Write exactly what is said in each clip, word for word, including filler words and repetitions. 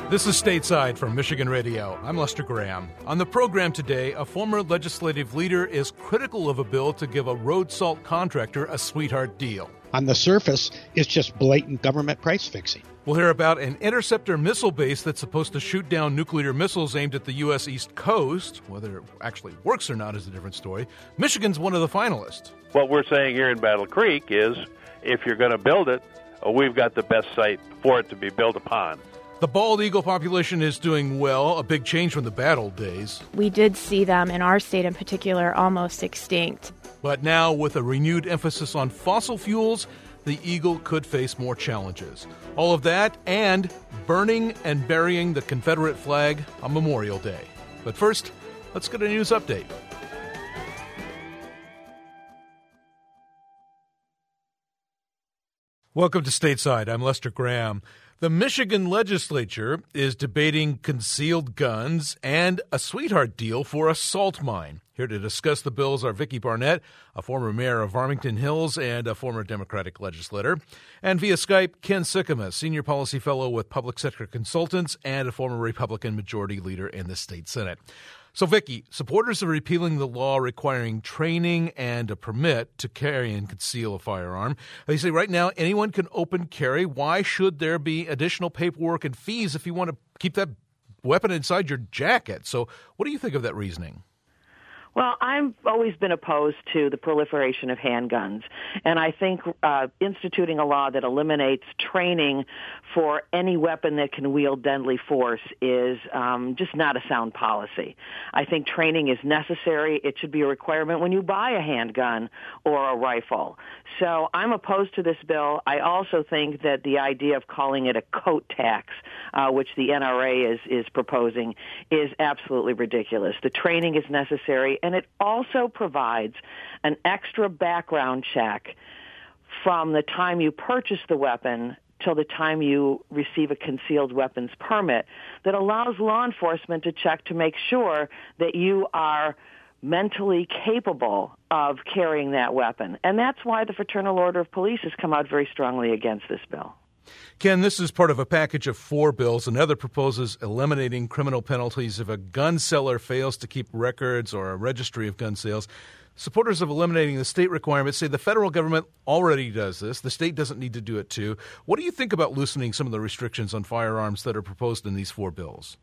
This is Stateside from Michigan Radio. I'm Lester Graham. On the program today, a former legislative leader is critical of a bill to give a road salt contractor a sweetheart deal. On the surface, it's just blatant government price fixing. We'll hear about an interceptor missile base that's supposed to shoot down nuclear missiles aimed at the U S East Coast. Whether it actually works or not is a different story. Michigan's one of the finalists. What we're saying here in Battle Creek is if you're going to build it, we've got the best site for it to be built upon. The bald eagle population is doing well, a big change from the bad old days. We did see them, in our state in particular, almost extinct. But now, with a renewed emphasis on fossil fuels, the eagle could face more challenges. All of that and burning and burying the Confederate flag on Memorial Day. But first, let's get a news update. Welcome to Stateside. I'm Lester Graham. The Michigan legislature is debating concealed guns and a sweetheart deal for a salt mine. Here to discuss the bills are Vicki Barnett, a former mayor of Farmington Hills and a former Democratic legislator, and via Skype, Ken Sikkema, senior policy fellow with Public Sector Consultants and a former Republican majority leader in the state Senate. So, Vicki, supporters are repealing the law requiring training and a permit to carry and conceal a firearm. They say right now anyone can open carry. Why should there be additional paperwork and fees if you want to keep that weapon inside your jacket? So what do you think of that reasoning? Well, I've always been opposed to the proliferation of handguns, and I think uh, instituting a law that eliminates training for any weapon that can wield deadly force is um, just not a sound policy. I think training is necessary. It should be a requirement when you buy a handgun or a rifle. So I'm opposed to this bill. I also think that the idea of calling it a coat tax, uh, which the N R A is, is proposing, is absolutely ridiculous. The training is necessary, and it also provides an extra background check from the time you purchase the weapon till the time you receive a concealed weapons permit that allows law enforcement to check to make sure that you are mentally capable of carrying that weapon. And that's why the Fraternal Order of Police has come out very strongly against this bill. Ken, this is part of a package of four bills. Another proposes eliminating criminal penalties if a gun seller fails to keep records or a registry of gun sales. Supporters of eliminating the state requirements say the federal government already does this. The state doesn't need to do it too. What do you think about loosening some of the restrictions on firearms that are proposed in these four bills?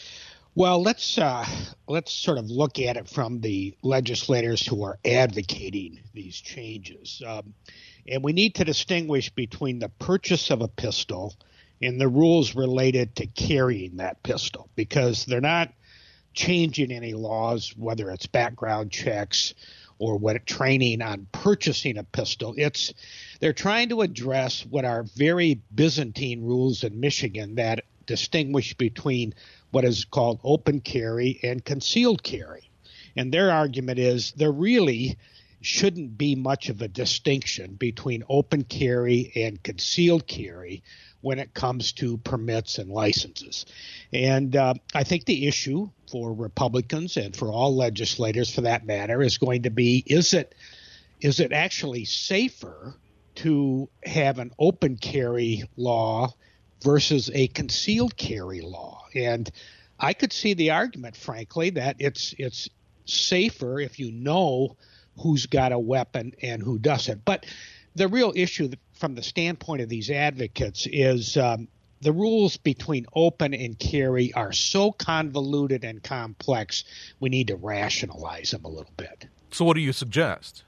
Well, let's uh, let's sort of look at it from the legislators who are advocating these changes. Um, and we need to distinguish between the purchase of a pistol and the rules related to carrying that pistol, because they're not changing any laws, whether it's background checks or what training on purchasing a pistol. It's they're trying to address what are very Byzantine rules in Michigan that distinguish between what is called open carry and concealed carry. And their argument is there really shouldn't be much of a distinction between open carry and concealed carry when it comes to permits and licenses. And uh, I think the issue for Republicans and for all legislators for that matter is going to be, is it is it actually safer to have an open carry law versus a concealed carry law? And I could see the argument, frankly, that it's it's safer if you know who's got a weapon and who doesn't. But the real issue from the standpoint of these advocates is um, the rules between open and carry are so convoluted and complex, we need to rationalize them a little bit. So what do you suggest?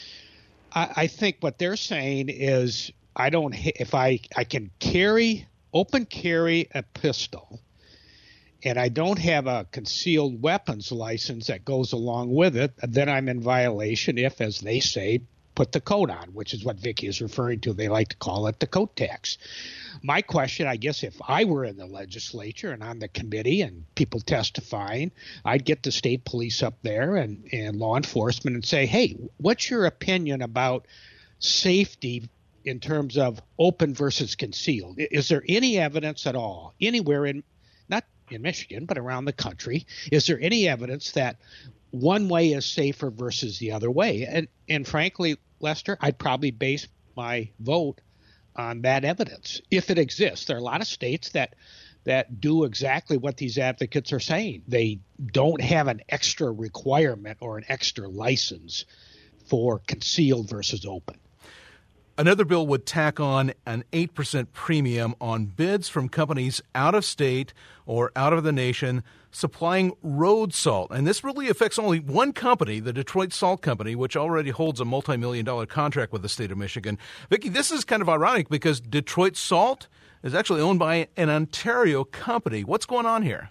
I, I think what they're saying is I don't if I, I can carry open carry a pistol and I don't have a concealed weapons license that goes along with it, then I'm in violation if, as they say, put the coat on, which is what Vicki is referring to. They like to call it the coat tax. My question, I guess, if I were in the legislature and on the committee and people testifying, I'd get the state police up there and, and law enforcement and say, hey, what's your opinion about safety in terms of open versus concealed? Is there any evidence at all anywhere in, not in Michigan, but around the country, is there any evidence that one way is safer versus the other way? And and frankly, Lester, I'd probably base my vote on that evidence if it exists. There are a lot of states that that do exactly what these advocates are saying. They don't have an extra requirement or an extra license for concealed versus open. Another bill would tack on an eight percent premium on bids from companies out of state or out of the nation supplying road salt. And this really affects only one company, the Detroit Salt Company, which already holds a multi-million dollar contract with the state of Michigan. Vicki, this is kind of ironic because Detroit Salt is actually owned by an Ontario company. What's going on here?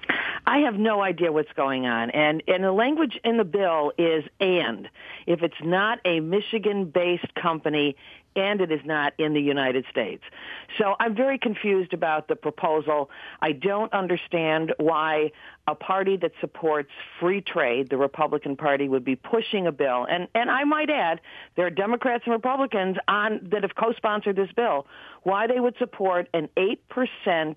I have no idea what's going on. And, and the language in the bill is and. If it's not a Michigan-based company and it is not in the United States. So I'm very confused about the proposal. I don't understand why a party that supports free trade, the Republican Party, would be pushing a bill. And, and I might add, there are Democrats and Republicans on that have co-sponsored this bill, why they would support an eight percent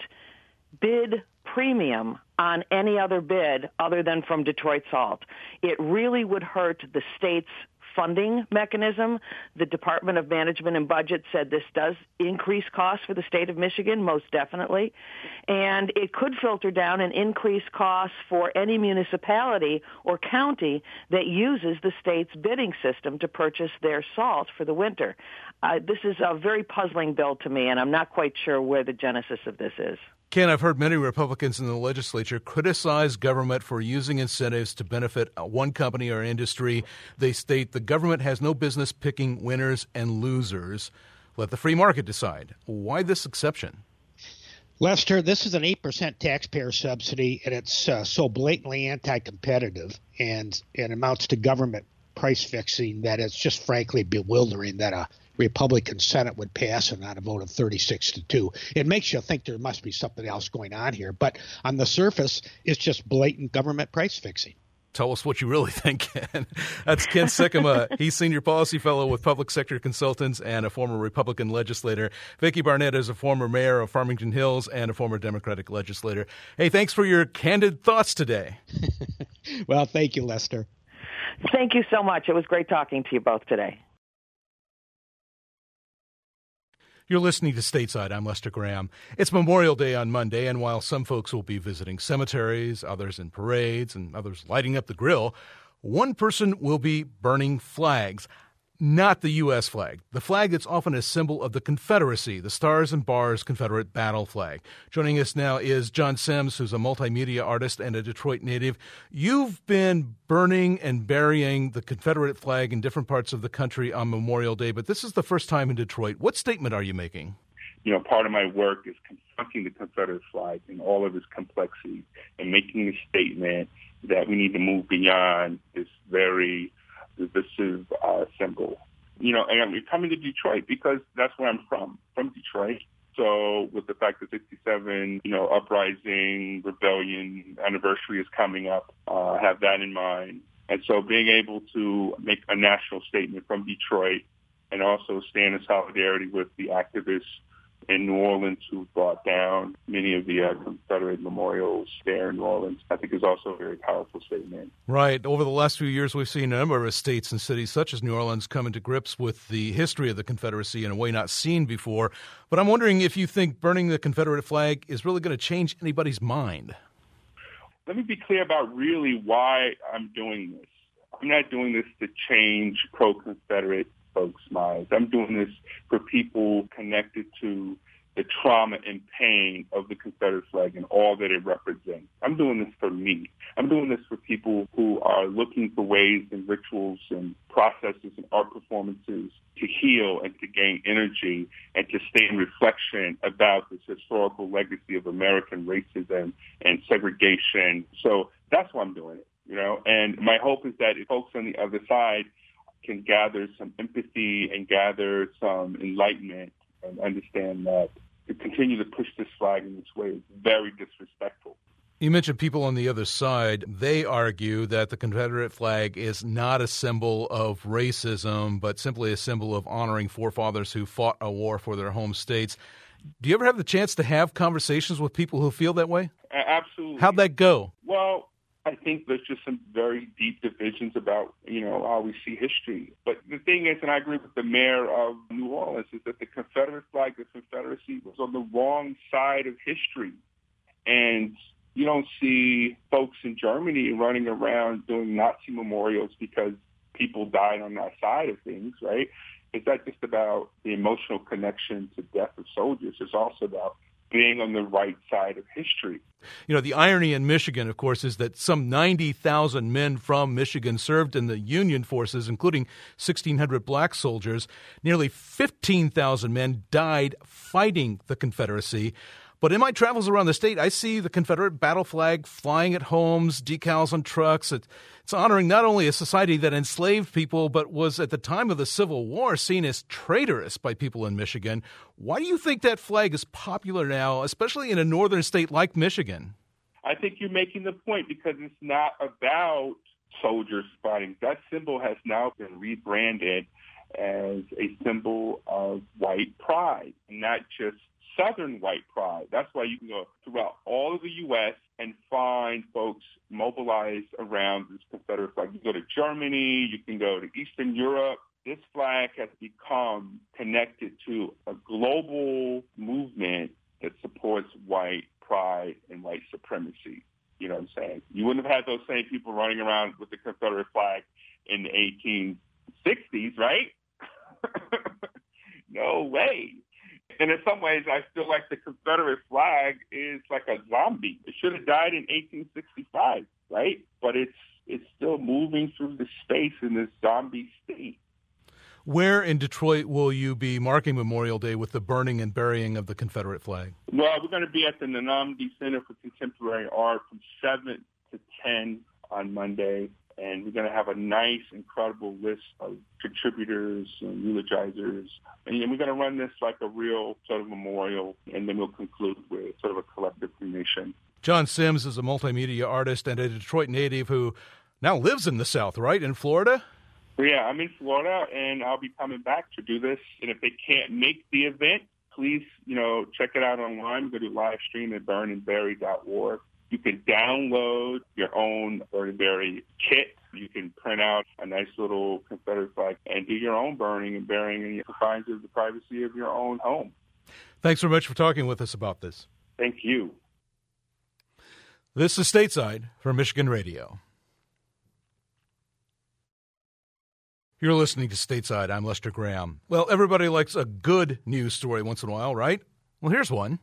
bid premium on any other bid other than from Detroit Salt. It really would hurt the state's funding mechanism. The Department of Management and Budget said this does increase costs for the state of Michigan, most definitely. And it could filter down and increase costs for any municipality or county that uses the state's bidding system to purchase their salt for the winter. Uh, this is a very puzzling bill to me, and I'm not quite sure where the genesis of this is. Ken, I've heard many Republicans in the legislature criticize government for using incentives to benefit one company or industry. They state the government has no business picking winners and losers. Let the free market decide. Why this exception? Lester, this is an eight percent taxpayer subsidy, and it's uh, so blatantly anti-competitive and, and amounts to government price fixing that it's just frankly bewildering that a Republican Senate would pass it on a vote of thirty-six to two. It makes you think there must be something else going on here. But on the surface, it's just blatant government price fixing. Tell us what you really think, Ken. That's Ken Sikkema. He's Senior Policy Fellow with Public Sector Consultants and a former Republican legislator. Vicki Barnett is a former mayor of Farmington Hills and a former Democratic legislator. Hey, thanks for your candid thoughts today. Well, thank you, Lester. Thank you so much. It was great talking to you both today. You're listening to Stateside. I'm Lester Graham. It's Memorial Day on Monday, and while some folks will be visiting cemeteries, others in parades, and others lighting up the grill, one person will be burning flags. Not the U S flag, the flag that's often a symbol of the Confederacy, the Stars and Bars Confederate battle flag. Joining us now is John Sims, who's a multimedia artist and a Detroit native. You've been burning and burying the Confederate flag in different parts of the country on Memorial Day, but this is the first time in Detroit. What statement are you making? You know, part of my work is confronting the Confederate flag in all of its complexity and making the statement that we need to move beyond this very divisive uh, symbol. You know, and I'm coming to Detroit because that's where I'm from, from Detroit. So with the fact that sixty-seven, you know, uprising, rebellion anniversary is coming up, uh, have that in mind. And so being able to make a national statement from Detroit and also stand in solidarity with the activists in New Orleans who brought down many of the uh, Confederate memorials there in New Orleans, I think is also a very powerful statement. Right. Over the last few years, we've seen a number of states and cities such as New Orleans come into grips with the history of the Confederacy in a way not seen before. But I'm wondering if you think burning the Confederate flag is really going to change anybody's mind. Let me be clear about really why I'm doing this. I'm not doing this to change pro-Confederate folks' minds. I'm doing this for people connected to the trauma and pain of the Confederate flag and all that it represents. I'm doing this for me. I'm doing this for people who are looking for ways and rituals and processes and art performances to heal and to gain energy and to stay in reflection about this historical legacy of American racism and segregation. So that's why I'm doing it, you know, and my hope is that if folks on the other side can gather some empathy and gather some enlightenment and understand that to continue to push this flag in this way is very disrespectful. You mentioned people on the other side. They argue that the Confederate flag is not a symbol of racism, but simply a symbol of honoring forefathers who fought a war for their home states. Do you ever have the chance to have conversations with people who feel that way? Absolutely. How'd that go? Well, I think there's just some very deep divisions about, you know, how we see history. But the thing is, and I agree with the mayor of New Orleans, is that the Confederate flag, the Confederacy, was on the wrong side of history. And you don't see folks in Germany running around doing Nazi memorials because people died on that side of things, right? It's not just about the emotional connection to death of soldiers. It's also about being on the right side of history. You know, the irony in Michigan, of course, is that some ninety thousand men from Michigan served in the Union forces, including sixteen hundred black soldiers. Nearly fifteen thousand men died fighting the Confederacy. But in my travels around the state, I see the Confederate battle flag flying at homes, decals on trucks. It, it's honoring not only a society that enslaved people, but was at the time of the Civil War seen as traitorous by people in Michigan. Why do you think that flag is popular now, especially in a northern state like Michigan? I think you're making the point because it's not about soldiers fighting. That symbol has now been rebranded as a symbol of white pride, not just Southern white pride. That's why you can go throughout all of the U S and find folks mobilized around this Confederate flag. You go to Germany, you can go to Eastern Europe. This flag has become connected to a global movement that supports white pride and white supremacy. You know what I'm saying? You wouldn't have had those same people running around with the Confederate flag in the eighteen sixties, right? No way. And in some ways, I feel like the Confederate flag is like a zombie. It should have died in eighteen sixty-five, right? But it's it's still moving through the space in this zombie state. Where in Detroit will you be marking Memorial Day with the burning and burying of the Confederate flag? Well, we're going to be at the Nanamdi Center for Contemporary Art from seven to ten on Monday. And we're going to have a nice, incredible list of contributors and eulogizers. And we're going to run this like a real sort of memorial, and then we'll conclude with sort of a collective cremation. John Sims is a multimedia artist and a Detroit native who now lives in the South, right, in Florida? Yeah, I'm in Florida, and I'll be coming back to do this. And if they can't make the event, please, you know, check it out online. We're going to do live stream at burn and bury dot org. You can download your own Burn and Bury kit. You can print out a nice little Confederate flag and do your own burning and burying in the confines of the privacy of your own home. Thanks very much for talking with us about this. Thank you. This is Stateside for Michigan Radio. You're listening to Stateside. I'm Lester Graham. Well, everybody likes a good news story once in a while, right? Well, here's one.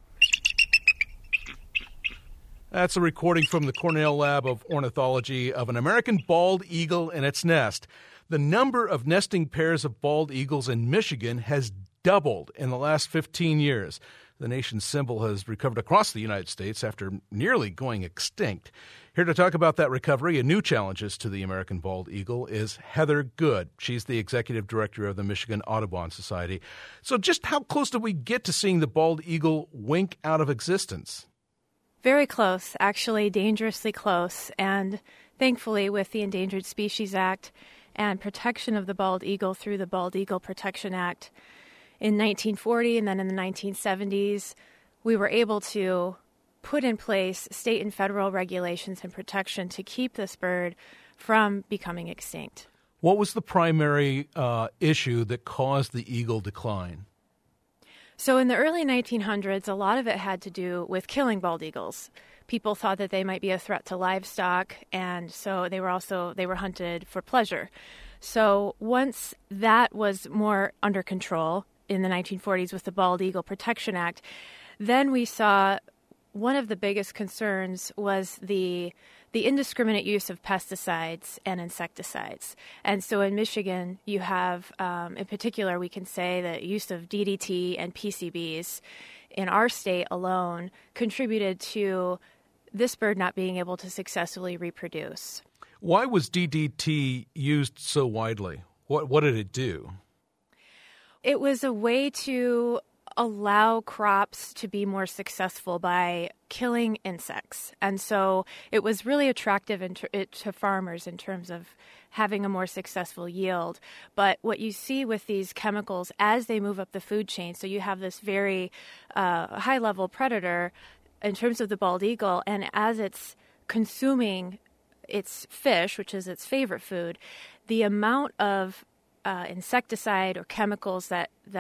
That's a recording from the Cornell Lab of Ornithology of an American bald eagle in its nest. The number of nesting pairs of bald eagles in Michigan has doubled in the last fifteen years. The nation's symbol has recovered across the United States after nearly going extinct. Here to talk about that recovery and new challenges to the American bald eagle is Heather Good. She's the executive director of the Michigan Audubon Society. So just how close did we get to seeing the bald eagle wink out of existence? Very close, actually dangerously close. And thankfully, with the Endangered Species Act and protection of the bald eagle through the Bald Eagle Protection Act in nineteen forty and then in the nineteen seventies, we were able to put in place state and federal regulations and protection to keep this bird from becoming extinct. What was the primary uh, issue that caused the eagle decline? So in the early nineteen hundreds, a lot of it had to do with killing bald eagles. People thought that they might be a threat to livestock, and so they were also they were hunted for pleasure. So once that was more under control in the nineteen forties with the Bald Eagle Protection Act, then we saw one of the biggest concerns was the the indiscriminate use of pesticides and insecticides. And so in Michigan, you have, um, in particular, we can say the use of D D T and P C Bs in our state alone contributed to this bird not being able to successfully reproduce. Why was D D T used so widely? What what did it do? It was a way to allow crops to be more successful by killing insects. And so it was really attractive in ter- it, to farmers in terms of having a more successful yield. But what you see with these chemicals as they move up the food chain, so you have this very uh, high-level predator in terms of the bald eagle, and as it's consuming its fish, which is its favorite food, the amount of uh, insecticide or chemicals that, that are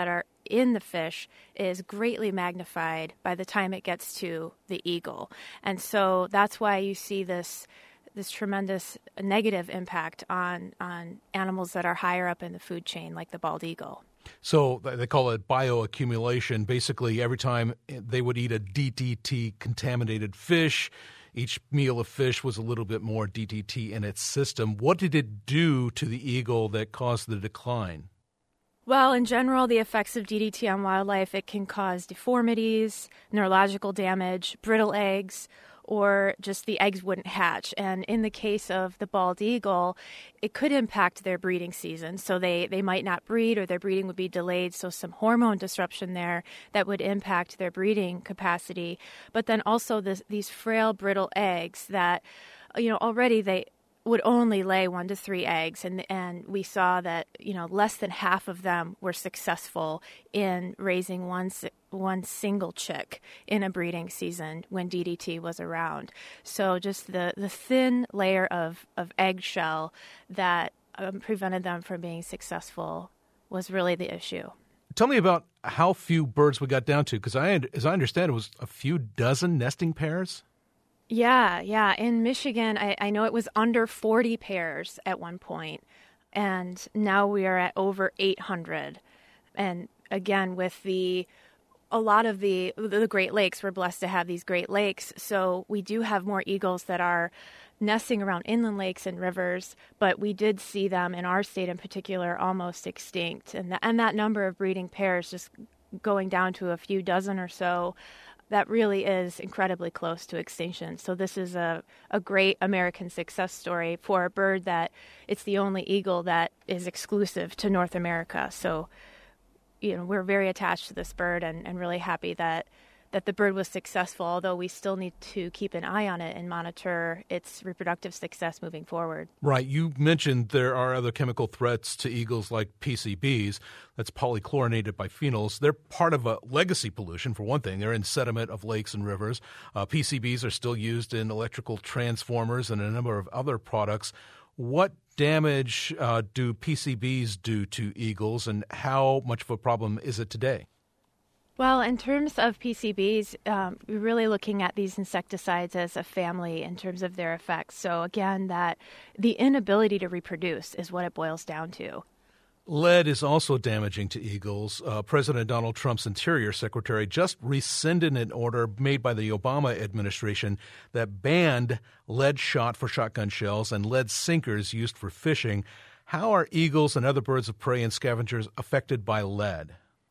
in the fish is greatly magnified by the time it gets to the eagle. And so that's why you see this this tremendous negative impact on, on animals that are higher up in the food chain, like the bald eagle. So they call it bioaccumulation. Basically, every time they would eat a D D T-contaminated fish, each meal of fish was a little bit more D D T in its system. What did it do to the eagle that caused the decline? Well, in general, the effects of D D T on wildlife, it can cause deformities, neurological damage, brittle eggs, or just the eggs wouldn't hatch. And in the case of the bald eagle, it could impact their breeding season. So they, they might not breed, or their breeding would be delayed. So some hormone disruption there that would impact their breeding capacity. But then also this, these frail, brittle eggs that, you know, already they would only lay one to three eggs. And, and we saw that, you know, less than half of them were successful in raising one one single chick in a breeding season when D D T was around. So just the, the thin layer of, of eggshell that um, prevented them from being successful was really the issue. Tell me about how few birds we got down to, because I, as I understand, it was a few dozen nesting pairs? Yeah, yeah. In Michigan, I, I know it was under forty pairs at one point, and now we are at over eight hundred. And again, with the a lot of the the Great Lakes, we're blessed to have these Great Lakes, so we do have more eagles that are nesting around inland lakes and rivers, but we did see them in our state in particular almost extinct. And, the, and that number of breeding pairs just going down to a few dozen or so, that really is incredibly close to extinction. So this is a, a great American success story for a bird that it's the only eagle that is exclusive to North America. So, you know, we're very attached to this bird and, and really happy that that the bird was successful, although we still need to keep an eye on it and monitor its reproductive success moving forward. Right. You mentioned there are other chemical threats to eagles like P C Bs. That's polychlorinated biphenyls. They're part of a legacy pollution, for one thing. They're in sediment of lakes and rivers. Uh, P C Bs are still used in electrical transformers and a number of other products. What damage uh, do P C Bs do to eagles, and how much of a problem is it today? Well, in terms of P C Bs, um, we're really looking at these insecticides as a family in terms of their effects. So again, that the inability to reproduce is what it boils down to. Lead is also damaging to eagles. Uh, President Donald Trump's Interior Secretary just rescinded an order made by the Obama administration that banned lead shot for shotgun shells and lead sinkers used for fishing. How are eagles and other birds of prey and scavengers affected by lead?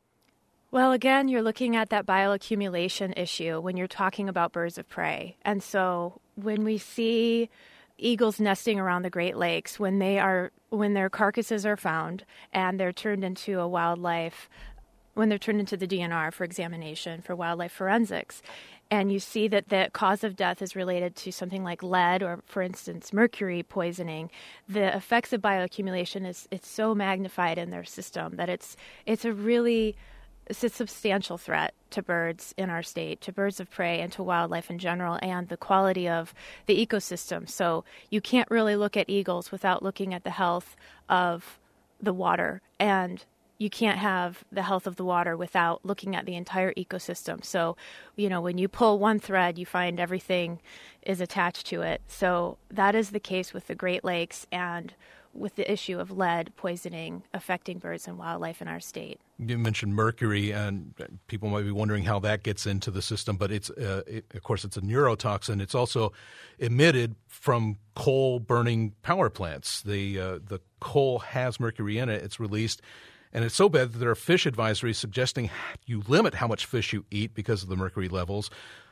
Well, again, you're looking at that bioaccumulation issue when you're talking about birds of prey. And so when we see eagles nesting around the Great Lakes, when they are when their carcasses are found and they're turned into a wildlife, when they're turned into the D N R for examination for wildlife forensics, and you see that the cause of death is related to something like lead or, for instance, mercury poisoning, the effects of bioaccumulation is it's so magnified in their system that it's it's a really It's a substantial threat to birds in our state, to birds of prey, and to wildlife in general, and the quality of the ecosystem. So you can't really look at eagles without looking at the health of the water, and you can't have the health of the water without looking at the entire ecosystem. So, you know, when you pull one thread, you find everything is attached to it. So that is the case with the Great Lakes and with the issue of lead poisoning affecting birds and wildlife in our state. You mentioned mercury, and people might be wondering how that gets into the system, but it's, uh, it, of course, it's a neurotoxin. It's also emitted from coal-burning power plants. The, uh, the coal has mercury in it. It's released, and it's so bad that there are fish advisories suggesting you limit how much fish you eat because of the mercury levels.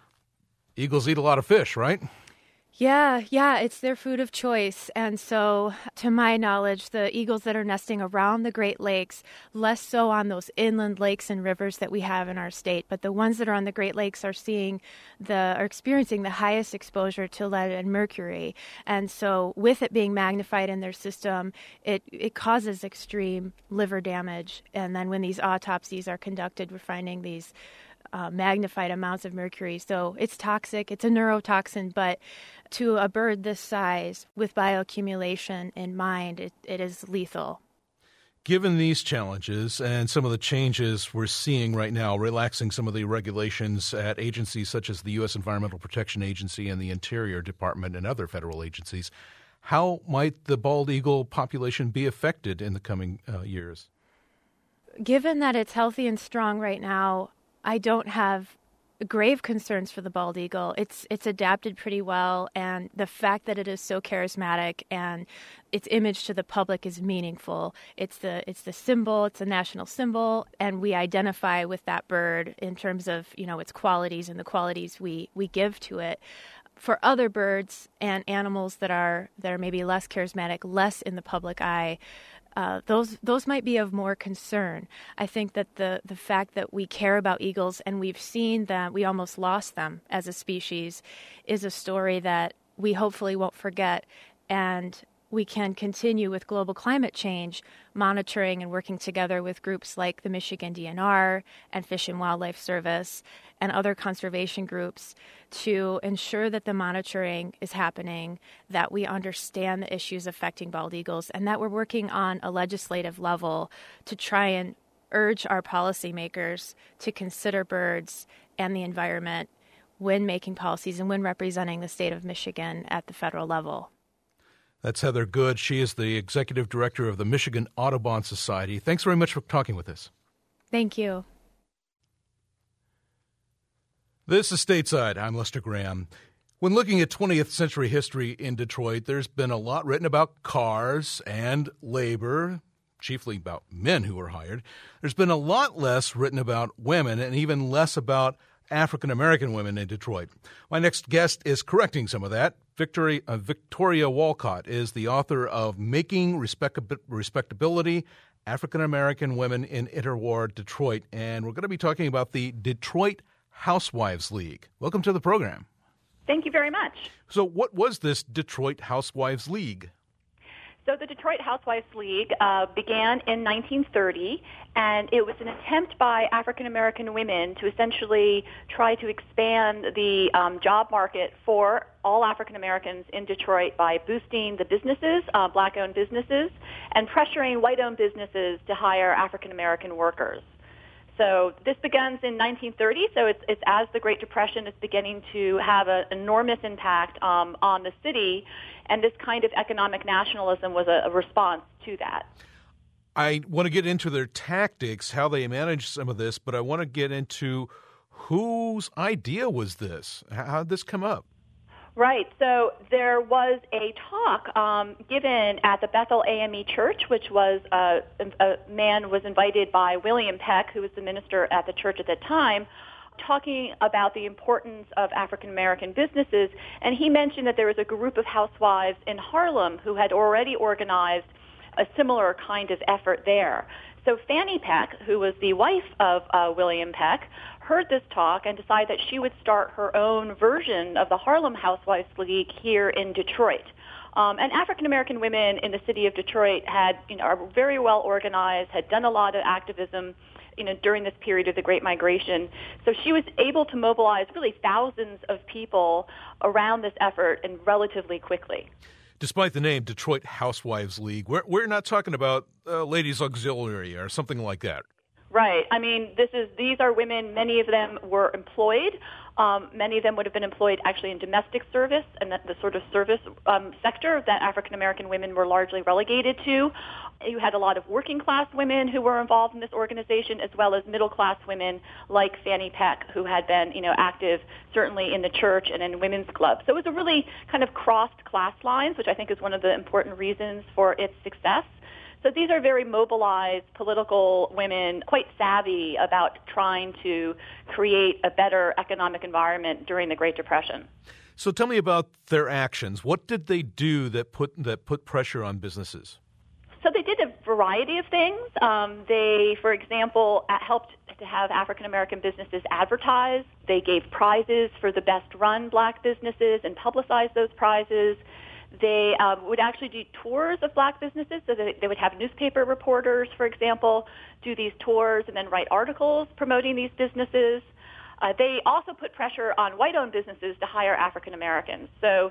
Eagles eat a lot of fish, right? Yeah, yeah, it's their food of choice. And so, to my knowledge, the eagles that are nesting around the Great Lakes, less so on those inland lakes and rivers that we have in our state, but the ones that are on the Great Lakes are seeing the, are experiencing the highest exposure to lead and mercury. And so, with it being magnified in their system, it, it causes extreme liver damage. And then when these autopsies are conducted, we're finding these Uh, magnified amounts of mercury. So it's toxic. It's a neurotoxin, but to a bird this size with bioaccumulation in mind, it, it is lethal. Given these challenges and some of the changes we're seeing right now, relaxing some of the regulations at agencies such as the U S Environmental Protection Agency and the Interior Department and other federal agencies, how might the bald eagle population be affected in the coming uh, years? Given that it's healthy and strong right now, I don't have grave concerns for the bald eagle. It's it's adapted pretty well, and the fact that it is so charismatic and its image to the public is meaningful. It's the it's the symbol, it's a national symbol, and we identify with that bird in terms of, you know, its qualities and the qualities we, we give to it. For other birds and animals that are that are maybe less charismatic, less in the public eye, Uh, those those might be of more concern. I think that the, the fact that we care about eagles and we've seen that we almost lost them as a species is a story that we hopefully won't forget. And we can continue with global climate change, monitoring and working together with groups like the Michigan D N R and Fish and Wildlife Service and other conservation groups to ensure that the monitoring is happening, that we understand the issues affecting bald eagles, and that we're working on a legislative level to try and urge our policymakers to consider birds and the environment when making policies and when representing the state of Michigan at the federal level. That's Heather Good. She is the executive director of the Michigan Audubon Society. Thanks very much for talking with us. Thank you. This is Stateside. I'm Lester Graham. When looking at twentieth century history in Detroit, there's been a lot written about cars and labor, chiefly about men who were hired. There's been a lot less written about women and even less about African-American women in Detroit. My next guest is correcting some of that. Victoria, uh, Victoria Walcott is the author of Making Respect- Respectability, African-American Women in Interwar Detroit, and we're going to be talking about the Detroit Housewives League. Welcome to the program. Thank you very much. So what was this Detroit Housewives League? So the Detroit Housewives League uh, began in nineteen thirty, and it was an attempt by African-American women to essentially try to expand the um, job market for all African-Americans in Detroit by boosting the businesses, uh, black-owned businesses, and pressuring white-owned businesses to hire African-American workers. So this begins in nineteen thirty, so it's, it's as the Great Depression is beginning to have an enormous impact um, on the city, and this kind of economic nationalism was a, a response to that. I want to get into their tactics, how they managed some of this, but I want to get into whose idea was this? How did this come up? Right. So there was a talk um, given at the Bethel A M E Church, which was uh, a man was invited by William Peck, who was the minister at the church at that time, talking about the importance of African-American businesses. And he mentioned that there was a group of housewives in Harlem who had already organized a similar kind of effort there. So Fannie Peck, who was the wife of uh, William Peck, heard this talk and decided that she would start her own version of the Harlem Housewives League here in Detroit. Um, and African-American women in the city of Detroit had, you know, are very well organized, had done a lot of activism, you know, during this period of the Great Migration. So she was able to mobilize really thousands of people around this effort and relatively quickly. Despite the name Detroit Housewives League, we're, we're not talking about uh, ladies' auxiliary or something like that. Right. I mean, this is these are women. Many of them were employed. Um, many of them would have been employed actually in domestic service and the, the sort of service um, sector that African-American women were largely relegated to. You had a lot of working-class women who were involved in this organization, as well as middle-class women like Fannie Peck, who had been, you know, active certainly in the church and in women's clubs. So it was a really kind of crossed class lines, which I think is one of the important reasons for its success. So these are very mobilized political women, quite savvy about trying to create a better economic environment during the Great Depression. So tell me about their actions. What did they do that put that put pressure on businesses? So they did a variety of things. Um, they, for example, helped to have African-American businesses advertise. They gave prizes for the best-run black businesses and publicized those prizes. They um, would actually do tours of black businesses, so that they would have newspaper reporters, for example, do these tours and then write articles promoting these businesses. Uh, they also put pressure on white-owned businesses to hire African Americans. So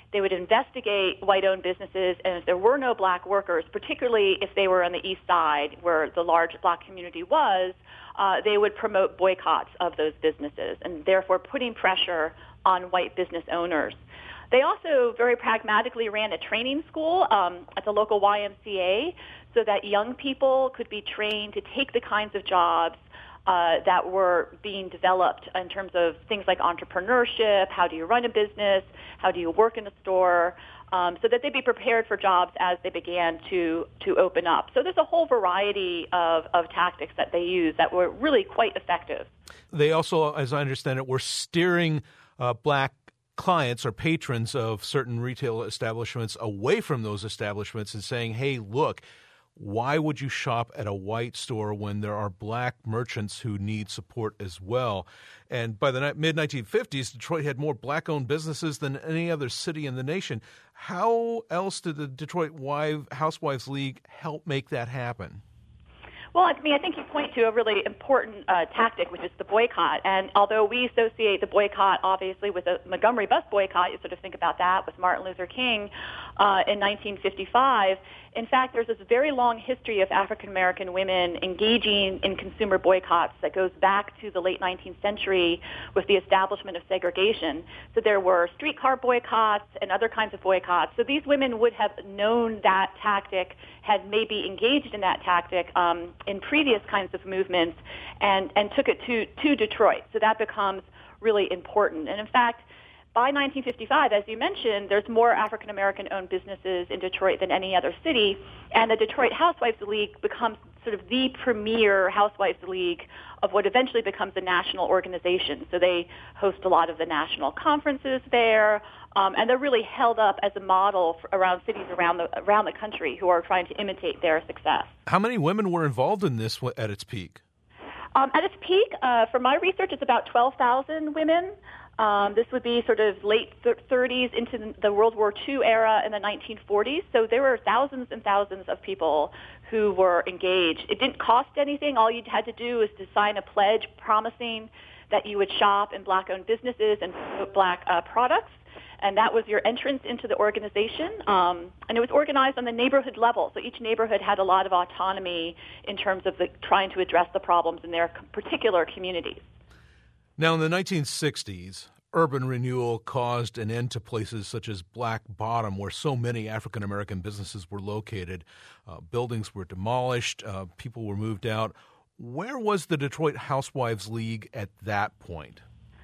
They would investigate white-owned businesses, and if there were no black workers, particularly if they were on the East Side where the large black community was, uh, they would promote boycotts of those businesses and therefore putting pressure on white business owners. They also very pragmatically ran a training school um, at the local Y M C A so that young people could be trained to take the kinds of jobs uh, that were being developed in terms of things like entrepreneurship, how do you run a business, how do you work in a store, um, so that they'd be prepared for jobs as they began to, to open up. So there's a whole variety of, of tactics that they used that were really quite effective. They also, as I understand it, were steering uh, black clients or patrons of certain retail establishments away from those establishments and saying, hey, look, why would you shop at a white store when there are black merchants who need support as well? And by the mid nineteen fifties, Detroit had more black-owned businesses than any other city in the nation. How else did the Detroit Housewives League help make that happen? Well, I mean, I think you point to a really important uh, tactic, which is the boycott. And although we associate the boycott, obviously, with the Montgomery bus boycott, you sort of think about that with Martin Luther King uh, in nineteen fifty-five. In fact, there's this very long history of African-American women engaging in consumer boycotts that goes back to the late nineteenth century with the establishment of segregation. So there were streetcar boycotts and other kinds of boycotts. So these women would have known that tactic, had maybe engaged in that tactic um, in previous kinds of movements, and, and took it to, to Detroit. So that becomes really important. And in fact, by nineteen fifty-five, as you mentioned, there's more African-American owned businesses in Detroit than any other city, and the Detroit Housewives League becomes sort of the premier Housewives League of what eventually becomes a national organization. So they host a lot of the national conferences there, um, and they're really held up as a model for, around cities around the around the country who are trying to imitate their success. How many women were involved in this at its peak? Um, at its peak, uh, for my research, it's about twelve thousand women. Um, this would be sort of late thirties into the World War Two era in the nineteen forties. So there were thousands and thousands of people who were engaged. It didn't cost anything. All you had to do was to sign a pledge promising that you would shop in black-owned businesses and promote black uh, products. And that was your entrance into the organization. Um, and it was organized on the neighborhood level. So each neighborhood had a lot of autonomy in terms of the, trying to address the problems in their particular communities. Now, in the nineteen sixties, urban renewal caused an end to places such as Black Bottom, where so many African-American businesses were located. Uh, buildings were demolished. Uh, people were moved out. Where was the Detroit Housewives League at that point?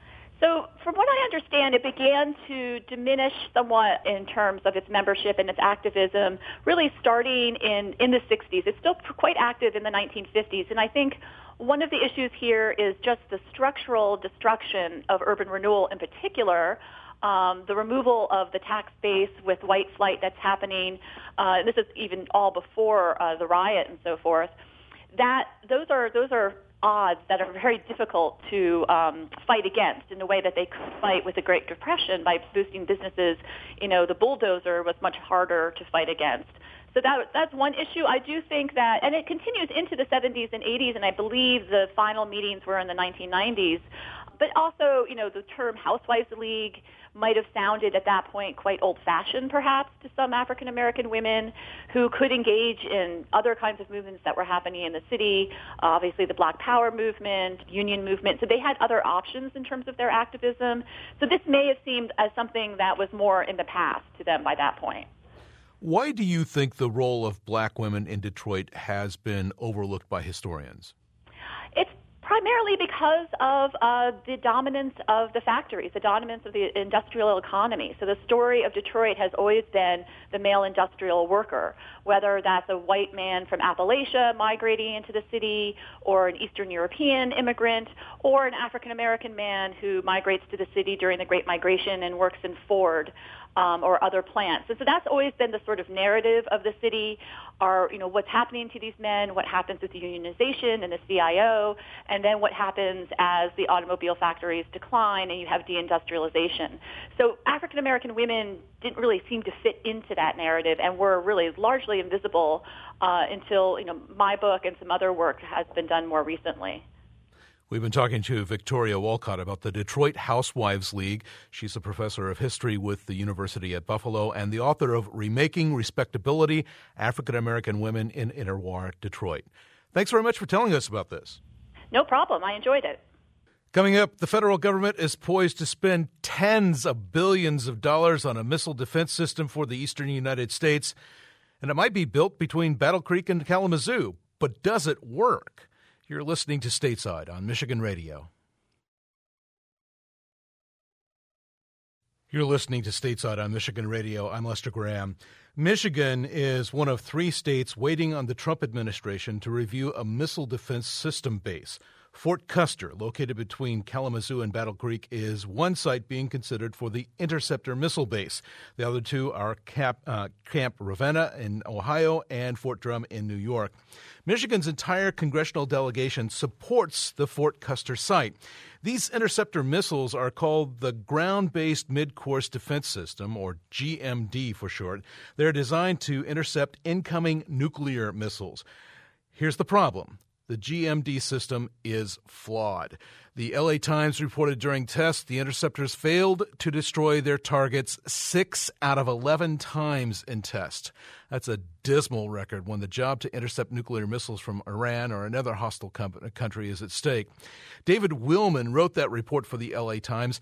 So from what I understand, it began to diminish somewhat in terms of its membership and its activism, really starting in, in the sixties. It's still quite active in the nineteen fifties. And I think one of the issues here is just the structural destruction of urban renewal in particular, um, the removal of the tax base with white flight that's happening. Uh, and this is even all before uh, the riot and so forth. That those are those are odds that are very difficult to um, fight against in the way that they could fight with the Great Depression by boosting businesses. You know, the bulldozer was much harder to fight against. So that that's one issue. I do think that, and it continues into the seventies and eighties, and I believe the final meetings were in the nineteen nineties. But also, you know, the term Housewives League might have sounded at that point quite old-fashioned, perhaps, to some African-American women who could engage in other kinds of movements that were happening in the city, uh, obviously the Black Power movement, union movement. So they had other options in terms of their activism. So this may have seemed as something that was more in the past to them by that point. Why do you think the role of black women in Detroit has been overlooked by historians? It's primarily because of uh, the dominance of the factories, the dominance of the industrial economy. So the story of Detroit has always been the male industrial worker, whether that's a white man from Appalachia migrating into the city, or an Eastern European immigrant, or an African-American man who migrates to the city during the Great Migration and works in Ford. Um, or other plants. And so that's always been the sort of narrative of the city, are, you know, what's happening to these men, what happens with the unionization and the C I O, and then what happens as the automobile factories decline and you have deindustrialization. So African-American women didn't really seem to fit into that narrative and were really largely invisible uh, until, you know, my book and some other work has been done more recently. We've been talking to Victoria Wolcott about the Detroit Housewives League. She's a professor of history with the University at Buffalo and the author of Remaking Respectability, African American Women in Interwar Detroit. Thanks very much for telling us about this. No problem. I enjoyed it. Coming up, the federal government is poised to spend tens of billions of dollars on a missile defense system for the eastern United States, and it might be built between Battle Creek and Kalamazoo. But does it work? You're listening to Stateside on Michigan Radio. You're listening to Stateside on Michigan Radio. I'm Lester Graham. Michigan is one of three states waiting on the Trump administration to review a missile defense system base. Fort Custer, located between Kalamazoo and Battle Creek, is one site being considered for the Interceptor missile base. The other two are Cap, uh, Camp Ravenna in Ohio and Fort Drum in New York. Michigan's entire congressional delegation supports the Fort Custer site. These interceptor missiles are called the Ground-Based Mid-Course Defense System, or G M D for short. They're designed to intercept incoming nuclear missiles. Here's the problem. The G M D system is flawed. The L A Times reported during tests the interceptors failed to destroy their targets six out of eleven times in tests. That's a dismal record when the job to intercept nuclear missiles from Iran or another hostile com- country is at stake. David Willman wrote that report for the L A Times.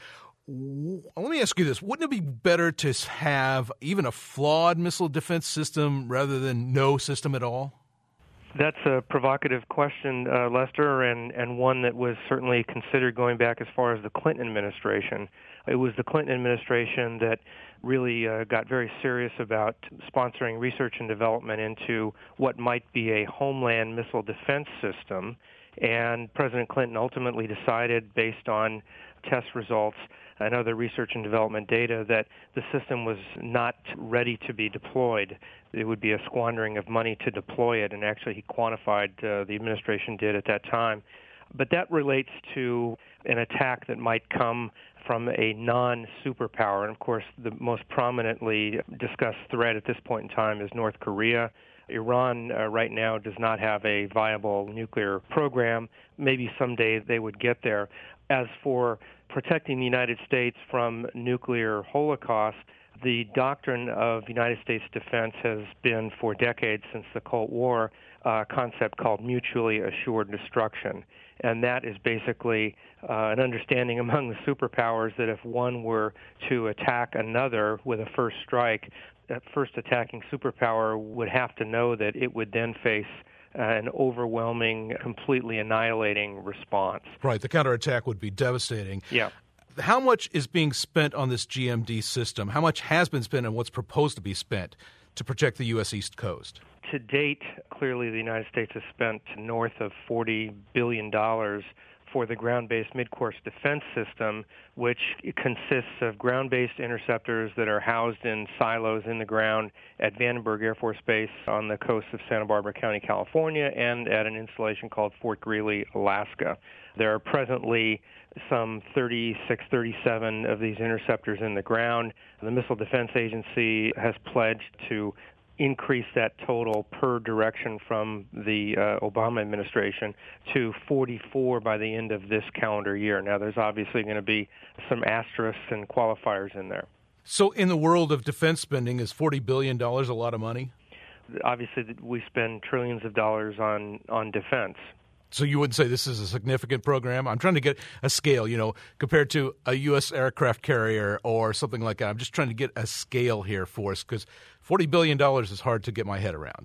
Let me ask you this. Wouldn't it be better to have even a flawed missile defense system rather than no system at all? That's a provocative question, uh, Lester, and, and one that was certainly considered going back as far as the Clinton administration. It was the Clinton administration that really uh, got very serious about sponsoring research and development into what might be a homeland missile defense system, and President Clinton ultimately decided, based on test results and other research and development data, that the system was not ready to be deployed. It would be a squandering of money to deploy it, and actually he quantified, uh, the administration did at that time. But that relates to an attack that might come from a non-superpower. And, of course, the most prominently discussed threat at this point in time is North Korea. Iran uh, right now does not have a viable nuclear program. Maybe someday they would get there. As for protecting the United States from nuclear holocaust, the doctrine of United States defense has been for decades, since the Cold War, a concept called mutually assured destruction. And that is basically uh, an understanding among the superpowers that if one were to attack another with a first strike, that first attacking superpower would have to know that it would then face uh, an overwhelming, completely annihilating response. Right, the counterattack would be devastating. Yeah. How much is being spent on this G M D system? How much has been spent and what's proposed to be spent to protect the U S East Coast? To date, clearly the United States has spent north of forty billion dollars for the ground-based mid-course defense system, which consists of ground-based interceptors that are housed in silos in the ground at Vandenberg Air Force Base on the coast of Santa Barbara County, California, and at an installation called Fort Greely, Alaska. There are presently some thirty-six, thirty-seven of these interceptors in the ground. The Missile Defense Agency has pledged to increase that total per direction from the uh, Obama administration to forty-four by the end of this calendar year. Now, there's obviously going to be some asterisks and qualifiers in there. So in the world of defense spending, is forty billion dollars a lot of money? Obviously, we spend trillions of dollars on, on defense. So you wouldn't say this is a significant program? I'm trying to get a scale, you know, compared to a U S aircraft carrier or something like that. I'm just trying to get a scale here for us, because forty billion dollars is hard to get my head around.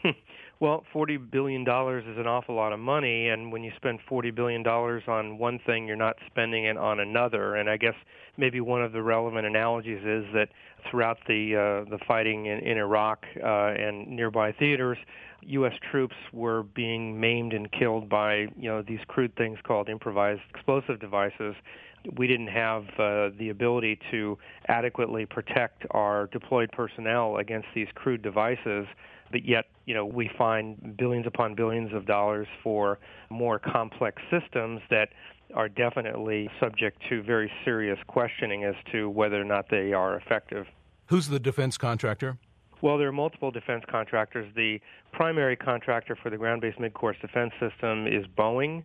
Well, forty billion dollars is an awful lot of money, and when you spend forty billion dollars on one thing, you're not spending it on another. And I guess maybe one of the relevant analogies is that throughout the uh, the fighting in, in Iraq uh, and nearby theaters, U S troops were being maimed and killed by, you know, these crude things called improvised explosive devices. We didn't have uh, the ability to adequately protect our deployed personnel against these crude devices, but yet, you know, we find billions upon billions of dollars for more complex systems that are definitely subject to very serious questioning as to whether or not they are effective. Who's the defense contractor? Well, there are multiple defense contractors. The primary contractor for the ground-based mid-course defense system is Boeing.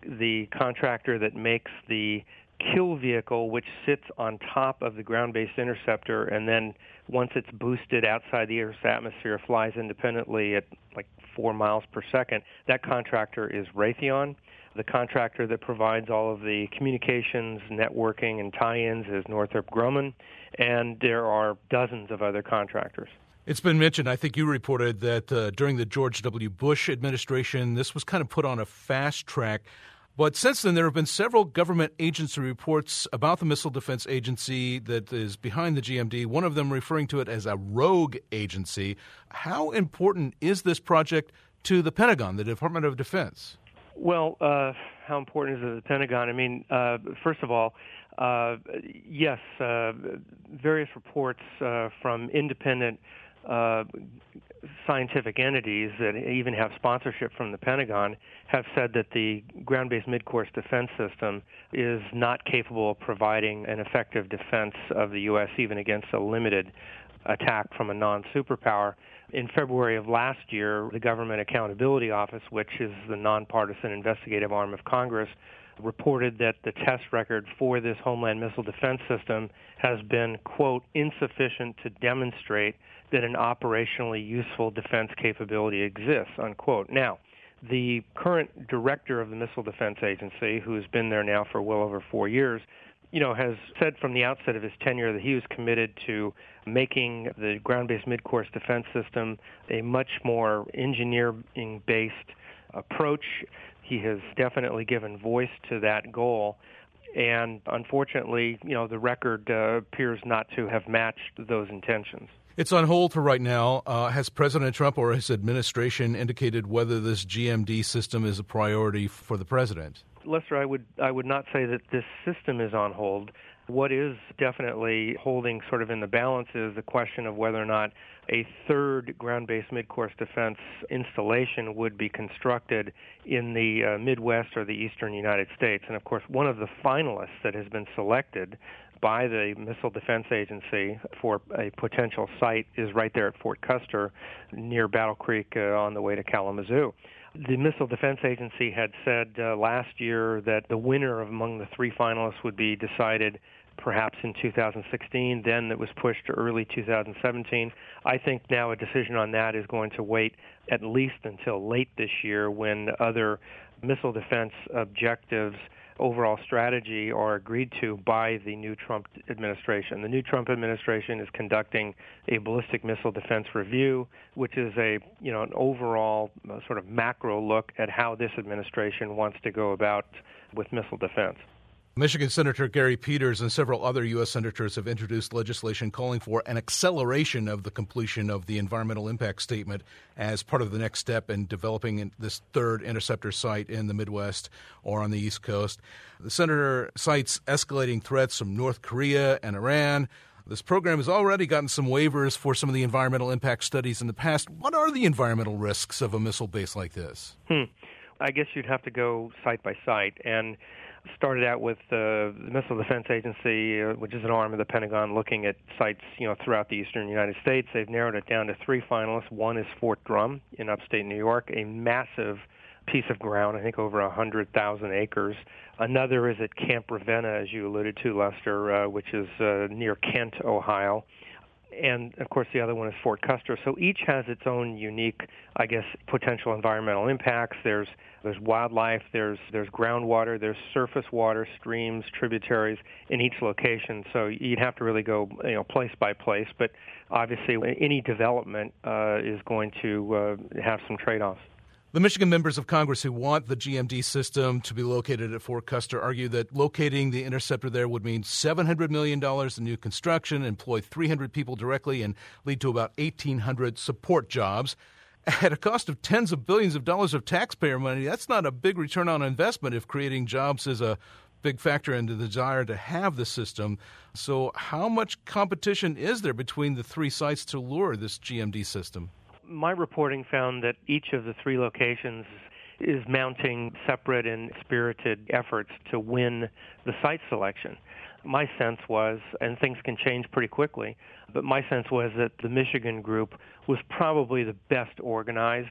the contractor that makes the kill vehicle, which sits on top of the ground-based interceptor, and then once it's boosted outside the Earth's atmosphere, flies independently at like four miles per second. That contractor is Raytheon. The contractor that provides all of the communications, networking, and tie-ins is Northrop Grumman, and there are dozens of other contractors. It's been mentioned, I think you reported, that uh, during the George W. Bush administration, this was kind of put on a fast track. But since then, there have been several government agency reports about the Missile Defense Agency that is behind the G M D, one of them referring to it as a rogue agency. How important is this project to the Pentagon, the Department of Defense? Well, uh, how important is it to the Pentagon? I mean, uh, first of all, uh, yes, uh, various reports uh, from independent Uh, scientific entities that even have sponsorship from the Pentagon have said that the ground-based mid-course defense system is not capable of providing an effective defense of the U S even against a limited attack from a non-superpower. In February of last year, the Government Accountability Office, which is the nonpartisan investigative arm of Congress, reported that the test record for this Homeland Missile Defense System has been, quote, insufficient to demonstrate that an operationally useful defense capability exists, unquote. Now, the current director of the Missile Defense Agency, who's been there now for well over four years, you know, has said from the outset of his tenure that he was committed to making the ground-based mid-course defense system a much more engineering-based approach. He has definitely given voice to that goal. And unfortunately, you know, the record uh, appears not to have matched those intentions. It's on hold for right now. Uh, has President Trump or his administration indicated whether this G M D system is a priority for the president? Lester, I would I would not say that this system is on hold. What is definitely holding sort of in the balance is the question of whether or not a third ground-based mid-course defense installation would be constructed in the uh, Midwest or the eastern United States. And, of course, one of the finalists that has been selected by the Missile Defense Agency for a potential site is right there at Fort Custer near Battle Creek uh, on the way to Kalamazoo. The Missile Defense Agency had said uh, last year that the winner among the three finalists would be decided perhaps in two thousand sixteen. Then it was pushed to early two thousand seventeen. I think now a decision on that is going to wait at least until late this year when other missile defense objectives, overall strategy are agreed to by the new Trump administration. The new Trump administration is conducting a ballistic missile defense review, which is a, you know, an overall uh, sort of macro look at how this administration wants to go about with missile defense. Michigan Senator Gary Peters and several other U S senators have introduced legislation calling for an acceleration of the completion of the environmental impact statement as part of the next step in developing this third interceptor site in the Midwest or on the East Coast. The senator cites escalating threats from North Korea and Iran. This program has already gotten some waivers for some of the environmental impact studies in the past. What are the environmental risks of a missile base like this? Hmm. I guess you'd have to go site by site. And started out with uh, the Missile Defense Agency, uh, which is an arm of the Pentagon, looking at sites, you know, throughout the eastern United States. They've narrowed it down to three finalists. One is Fort Drum in upstate New York, a massive piece of ground, I think over one hundred thousand acres. Another is at Camp Ravenna, as you alluded to, Lester, uh, which is uh, near Kent, Ohio. And, of course, the other one is Fort Custer. So each has its own unique, I guess, potential environmental impacts. There's there's wildlife, there's there's groundwater, there's surface water, streams, tributaries in each location. So you'd have to really go, you know, place by place. But obviously, any development uh, is going to uh, have some trade-offs. The Michigan members of Congress who want the G M D system to be located at Fort Custer argue that locating the interceptor there would mean seven hundred million dollars in new construction, employ three hundred people directly, and lead to about eighteen hundred support jobs. At a cost of tens of billions of dollars of taxpayer money, that's not a big return on investment if creating jobs is a big factor in the desire to have the system. So how much competition is there between the three sites to lure this G M D system? My reporting found that each of the three locations is mounting separate and spirited efforts to win the site selection. My sense was, and things can change pretty quickly, but my sense was that the Michigan group was probably the best organized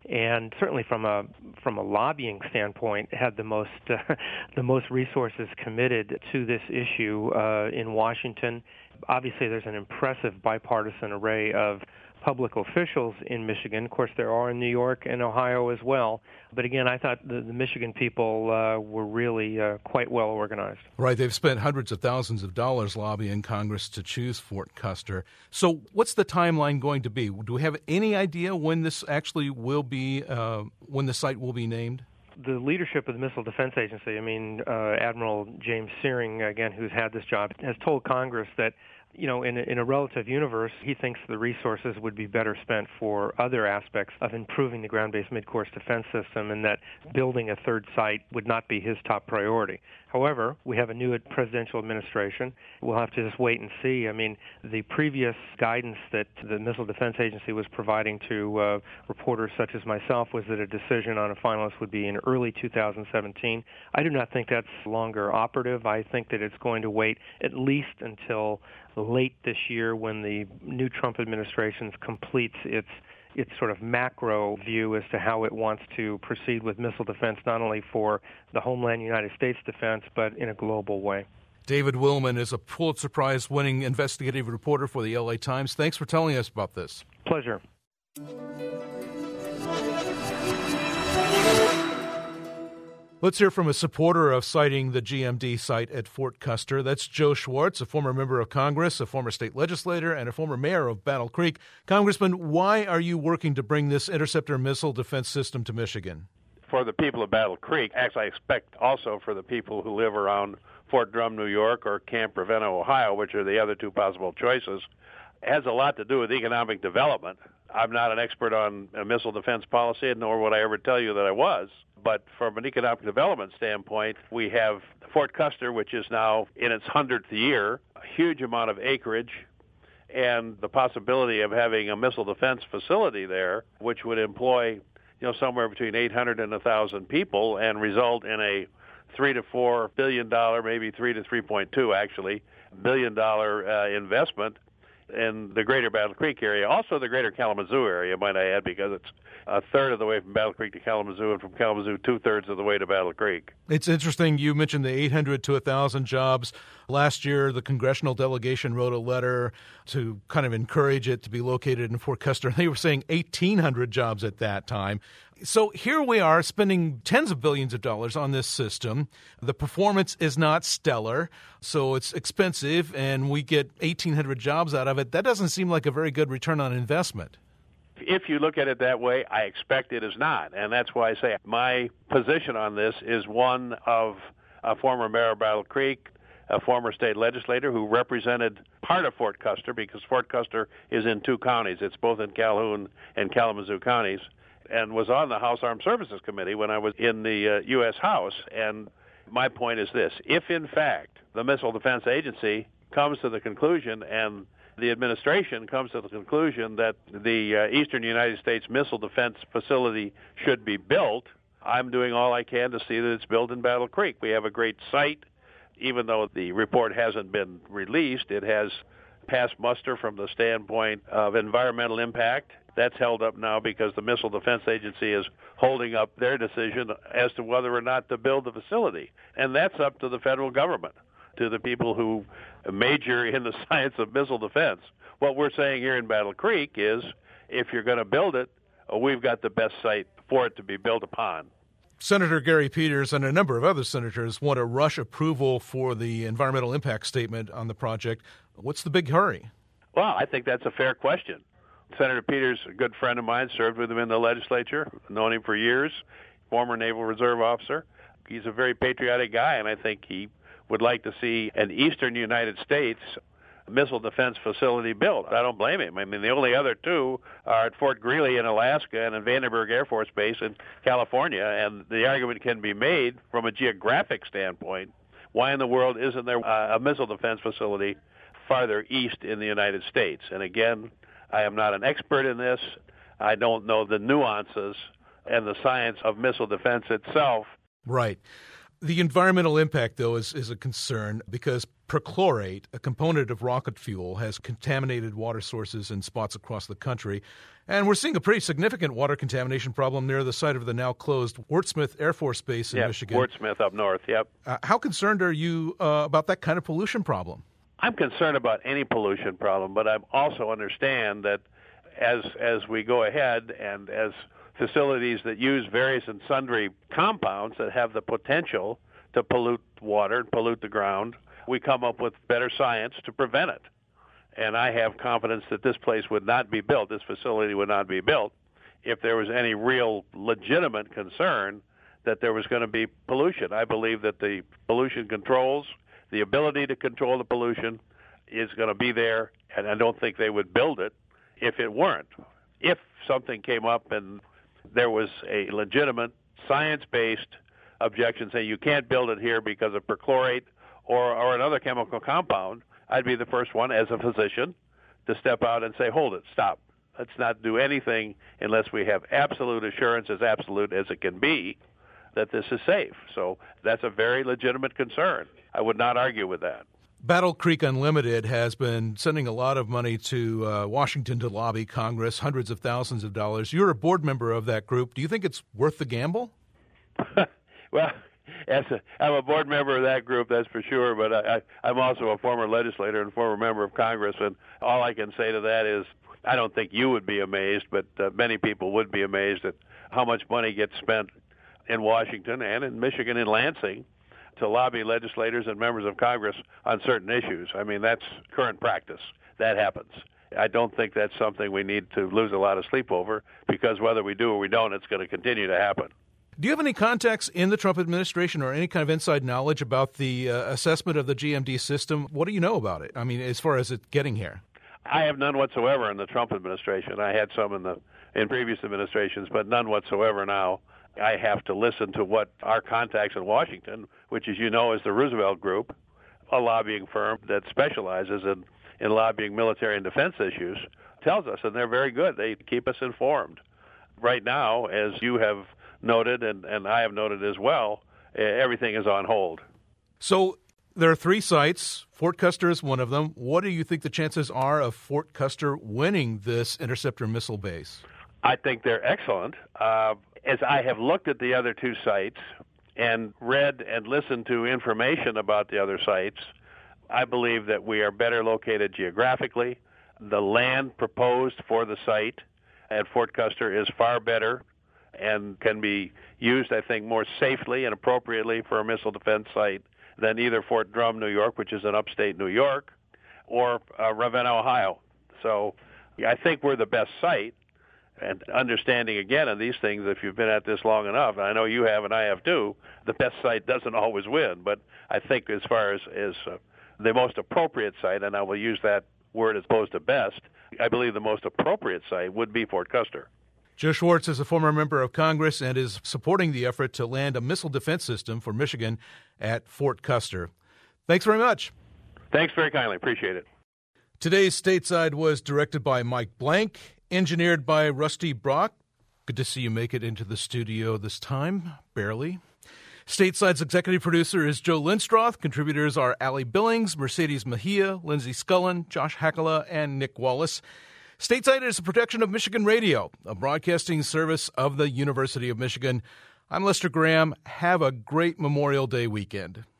and certainly from a from a lobbying standpoint, had the most uh, the most resources committed to this issue uh, in Washington. Obviously, there's an impressive bipartisan array of public officials in Michigan. Of course, there are in New York and Ohio as well. But again, I thought the, the Michigan people uh, were really uh, quite well organized. Right. They've spent hundreds of thousands of dollars lobbying Congress to choose Fort Custer. So what's the timeline going to be? Do we have any idea when this actually will be, uh, when the site will be named? The leadership of the Missile Defense Agency, I mean, uh, Admiral James Searing, again, who's had this job, has told Congress that, you know, in a, in a relative universe, he thinks the resources would be better spent for other aspects of improving the ground-based mid-course defense system, and that building a third site would not be his top priority. However, we have a new presidential administration. We'll have to just wait and see. I mean, the previous guidance that the Missile Defense Agency was providing to uh, reporters such as myself was that a decision on a finalist would be in early two thousand seventeen. I do not think that's longer operative. I think that it's going to wait at least until late this year when the new Trump administration completes its its sort of macro view as to how it wants to proceed with missile defense, not only for the homeland United States defense, but in a global way. David Willman is a Pulitzer Prize-winning investigative reporter for the L A Times. Thanks for telling us about this. Pleasure. Let's hear from a supporter of citing the G M D site at Fort Custer. That's Joe Schwartz, a former member of Congress, a former state legislator, and a former mayor of Battle Creek. Congressman, why are you working to bring this interceptor missile defense system to Michigan? For the people of Battle Creek, actually I expect also for the people who live around Fort Drum, New York, or Camp Ravenna, Ohio, which are the other two possible choices, it has a lot to do with economic development. I'm not an expert on missile defense policy, nor would I ever tell you that I was. But from an economic development standpoint, we have Fort Custer, which is now in its hundredth year, a huge amount of acreage, and the possibility of having a missile defense facility there, which would employ, you know, somewhere between eight hundred and one thousand people and result in a three to four billion dollar, maybe three to three point two actually, billion dollar uh, investment in the greater Battle Creek area, also the greater Kalamazoo area, might I add, because it's a third of the way from Battle Creek to Kalamazoo, and from Kalamazoo two-thirds of the way to Battle Creek. It's interesting. You mentioned the eight hundred to one thousand jobs. Last year, the congressional delegation wrote a letter to kind of encourage it to be located in Fort Custer. They were saying eighteen hundred jobs at that time. So here we are spending tens of billions of dollars on this system. The performance is not stellar, so it's expensive, and we get eighteen hundred jobs out of it. That doesn't seem like a very good return on investment. If you look at it that way, I expect it is not. And that's why I say my position on this is one of a former mayor of Battle Creek, a former state legislator who represented part of Fort Custer, because Fort Custer is in two counties. It's both in Calhoun and Kalamazoo counties, and was on the House Armed Services Committee when I was in the uh, U S House. And my point is this. If, in fact, the Missile Defense Agency comes to the conclusion and the administration comes to the conclusion that the uh, Eastern United States Missile Defense Facility should be built, I'm doing all I can to see that it's built in Battle Creek. We have a great site. Even though the report hasn't been released, it has passed muster from the standpoint of environmental impact. That's held up now because the Missile Defense Agency is holding up their decision as to whether or not to build the facility. And that's up to the federal government, to the people who major in the science of missile defense. What we're saying here in Battle Creek is, if you're going to build it, we've got the best site for it to be built upon. Senator Gary Peters and a number of other senators want to rush approval for the environmental impact statement on the project. What's the big hurry? Well, I think that's a fair question. Senator Peters, a good friend of mine, served with him in the legislature, known him for years, former Naval Reserve officer. He's a very patriotic guy, and I think he would like to see an eastern United States missile defense facility built. I don't blame him. I mean, the only other two are at Fort Greely in Alaska and in Vandenberg Air Force Base in California, and the argument can be made from a geographic standpoint, why in the world isn't there a missile defense facility farther east in the United States? And again, I am not an expert in this. I don't know the nuances and the science of missile defense itself. Right. The environmental impact, though, is, is a concern because perchlorate, a component of rocket fuel, has contaminated water sources in spots across the country. And we're seeing a pretty significant water contamination problem near the site of the now closed Wurtsmith Air Force Base in yep, Michigan. Wurtsmith up north, yep. Uh, how concerned are you uh, about that kind of pollution problem? I'm concerned about any pollution problem, but I also understand that as as we go ahead and as facilities that use various and sundry compounds that have the potential to pollute water and pollute the ground, we come up with better science to prevent it. And I have confidence that this place would not be built, this facility would not be built, if there was any real legitimate concern that there was going to be pollution. I believe that the pollution controls, the ability to control the pollution is going to be there, and I don't think they would build it if it weren't. If something came up and there was a legitimate science-based objection saying you can't build it here because of perchlorate or, or another chemical compound, I'd be the first one as a physician to step out and say, hold it, stop. Let's not do anything unless we have absolute assurance, as absolute as it can be, that this is safe. So that's a very legitimate concern. I would not argue with that. Battle Creek Unlimited has been sending a lot of money to uh, Washington to lobby Congress, hundreds of thousands of dollars. You're a board member of that group. Do you think it's worth the gamble? Well, as a, I'm a board member of that group, that's for sure, but I, I, I'm also a former legislator and former member of Congress, and all I can say to that is I don't think you would be amazed, but uh, many people would be amazed at how much money gets spent in Washington and in Michigan, in Lansing, to lobby legislators and members of Congress on certain issues. I mean, that's current practice. That happens. I don't think that's something we need to lose a lot of sleep over, because whether we do or we don't, it's going to continue to happen. Do you have any contacts in the Trump administration or any kind of inside knowledge about the uh, assessment of the G M D system? What do you know about it? I mean, as far as it getting here? I have none whatsoever in the Trump administration. I had some in the in previous administrations, but none whatsoever now. I have to listen to what our contacts in Washington, which, as you know, is the Roosevelt Group, a lobbying firm that specializes in, in lobbying military and defense issues, tells us, and they're very good. They keep us informed. Right now, as you have noted, and, and I have noted as well, everything is on hold. So there are three sites. Fort Custer is one of them. What do you think the chances are of Fort Custer winning this interceptor missile base? I think they're excellent. Uh, as I have looked at the other two sites and read and listened to information about the other sites, I believe that we are better located geographically. The land proposed for the site at Fort Custer is far better and can be used, I think, more safely and appropriately for a missile defense site than either Fort Drum, New York, which is in upstate New York, or uh, Ravenna, Ohio. So I think we're the best site. And understanding, again, of these things, if you've been at this long enough, and I know you have and I have too, the best site doesn't always win. But I think as far as, as uh, the most appropriate site, and I will use that word as opposed to best, I believe the most appropriate site would be Fort Custer. Joe Schwartz is a former member of Congress and is supporting the effort to land a missile defense system for Michigan at Fort Custer. Thanks very much. Thanks very kindly. Appreciate it. Today's Stateside was directed by Mike Blank, engineered by Rusty Brock. Good to see you make it into the studio this time, barely. Stateside's executive producer is Joe Lindstroth. Contributors are Allie Billings, Mercedes Mejia, Lindsay Scullen, Josh Hakala, and Nick Wallace. Stateside is a production of Michigan Radio, a broadcasting service of the University of Michigan. I'm Lester Graham. Have a great Memorial Day weekend.